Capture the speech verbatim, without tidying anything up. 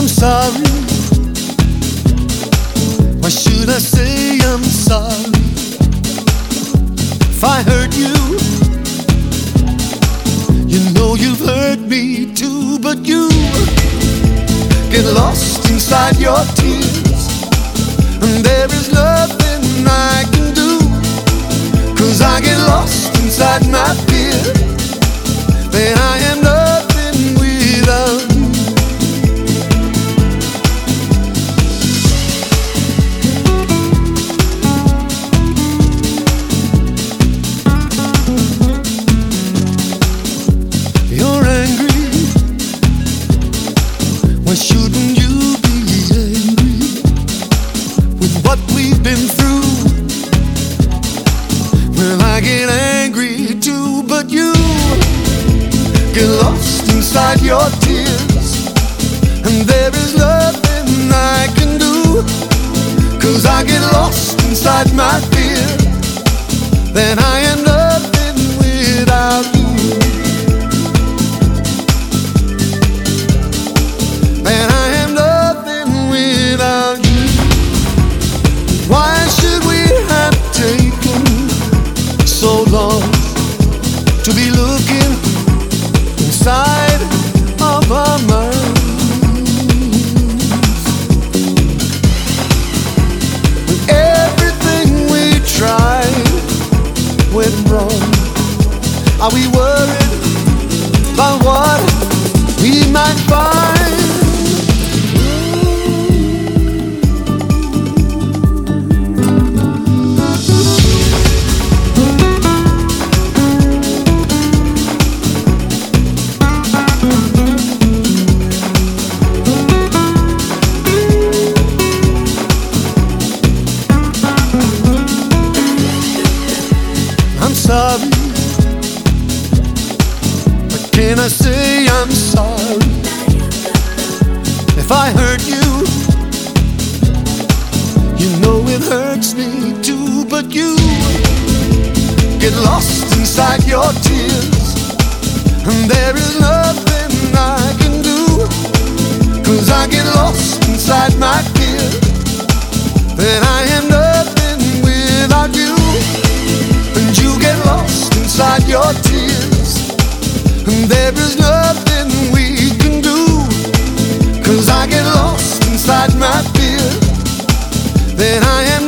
I'm sorry. Why should I say I'm sorry? If I hurt you, you know you've hurt me too. But you get lost inside your tears, and there is nothing I can do. 'Cause I get lost inside my fear, then I am nothing without you. You're angry, why shouldn't you be angry with what we've been through? Well, I get angry too, but you get lost inside your tears, and there is nothing I can do. 'Cause I get lost inside my fear, then I am nothing without you. Then I am nothing without you. Why should we have taken so long to be looking inside of our minds? When everything we tried went wrong, are we worried about what we might find? I'm sorry, but can I say I'm sorry? If I hurt you, you know it hurts me too. But you get lost inside your tears, and there is nothing I can do. 'Cause I get lost inside my fear, then I am nothing without you. And you get lost inside your tears, and there is nothing we can do. 'Cause I get lost inside my fear, then I am